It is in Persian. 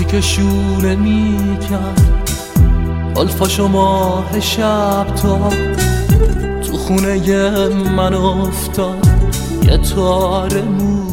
که شونه میکرد الفاش و ماه شب تا تو خونه من افتاد یه تار مو